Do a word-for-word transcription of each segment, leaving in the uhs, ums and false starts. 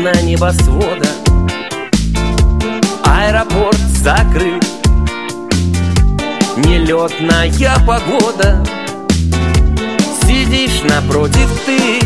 половина небосвода. Аэропорт закрыт, нелетная погода. Сидишь напротив ты,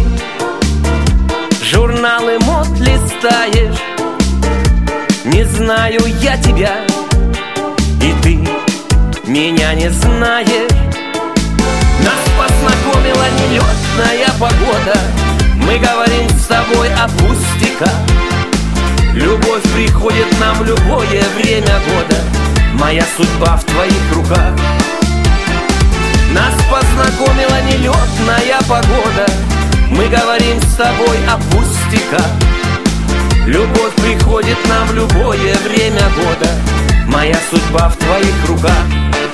журналы мод листаешь. Не знаю я тебя, и ты меня не знаешь. Нас познакомила нелетная погода. Мы говорим с тобой о пустяках. Любовь приходит нам в любое время года. Моя судьба в твоих руках. Нас познакомила нелетная погода. Мы говорим с тобой о пустяках. Любовь приходит нам в любое время года. Моя судьба в твоих руках.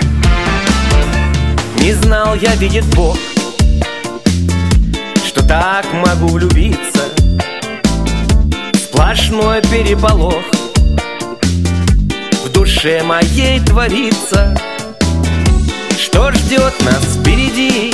Не знал я, видит Бог, что так могу влюбиться. Сплошной переполох в душе моей творится. Что ждет нас впереди,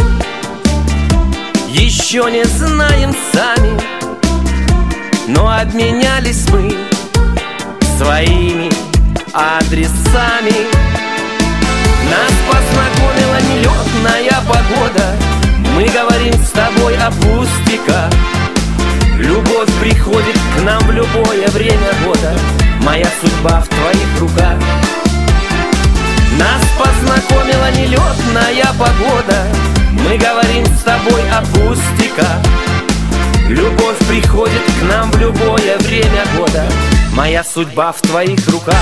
еще не знаем сами, но обменялись мы своими адресами. Нас познакомила нелетная погода. Мы говорим с тобой о пустяках. Любовь приходит к нам в любое время года. Моя судьба в твоих руках. Нас познакомила нелетная погода. Мы говорим с тобой о пустяках. Любовь приходит к нам в любое время года. Моя судьба в твоих руках.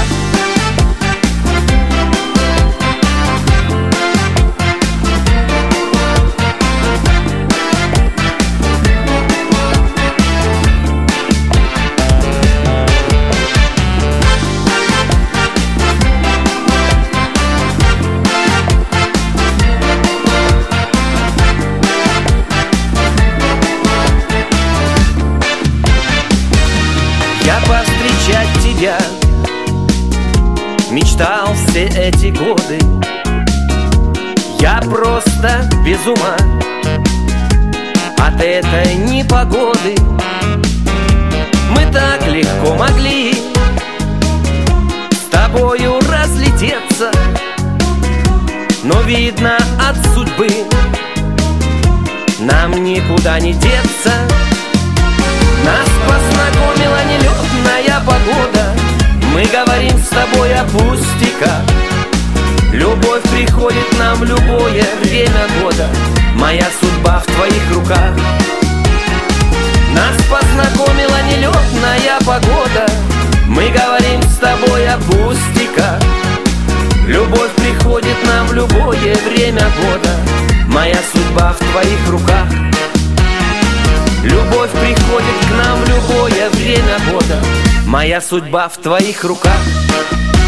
Я повстречать тебя мечтал все эти годы. Я просто без ума от этой непогоды. Мы так легко могли с тобою разлететься, но видно от судьбы нам никуда не деться. Нас познакомила нелетная погода. Мы говорим с тобой о пустяках. Любовь приходит нам в любое время года. Моя судьба в твоих руках. Нас познакомила нелетная погода. Мы говорим с тобой о пустяках. Любовь приходит нам в любое время года. Моя судьба в твоих руках. Любовь приходит к нам в любое время года. Моя судьба в твоих руках.